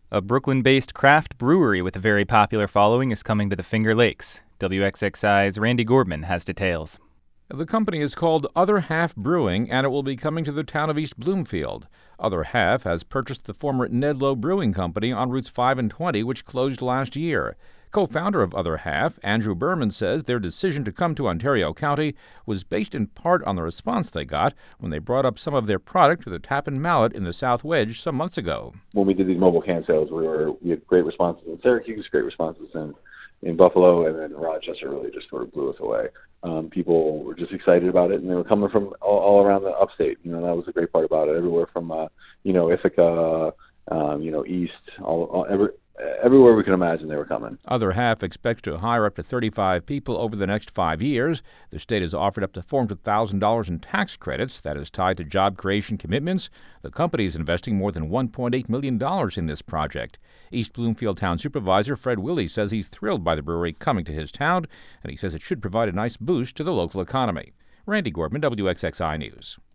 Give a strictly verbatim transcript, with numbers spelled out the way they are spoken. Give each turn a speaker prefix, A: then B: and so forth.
A: A Brooklyn-based craft brewery with a very popular following is coming to the Finger Lakes. W X X I's Randy Gordman has details.
B: The company is called Other Half Brewing, and it will be coming to the town of East Bloomfield. Other Half has purchased the former Nedlow Brewing Company on Routes five and twenty, which closed last year. Co-founder of Other Half, Andrew Berman, says their decision to come to Ontario County was based in part on the response they got when they brought up some of their product to the Tap and Mallet in the South Wedge some months ago.
C: When we did these mobile can sales, we were we had great responses in Syracuse, great responses in, in Buffalo, and then Rochester really just sort of blew us away. Um, people were just excited about it, and they were coming from all, all around the upstate. You know, that was the great part about it. Everywhere from, uh, you know, Ithaca, um, you know, east, all, all every, everywhere we can imagine they were coming.
B: Other Half expects to hire up to thirty-five people over the next five years. The state has offered up to four hundred thousand dollars in tax credits that is tied to job creation commitments. The company is investing more than one point eight million dollars in this project. East Bloomfield Town Supervisor Fred Willey says he's thrilled by the brewery coming to his town, and he says it should provide a nice boost to the local economy. Randy Gordman, W X X I News.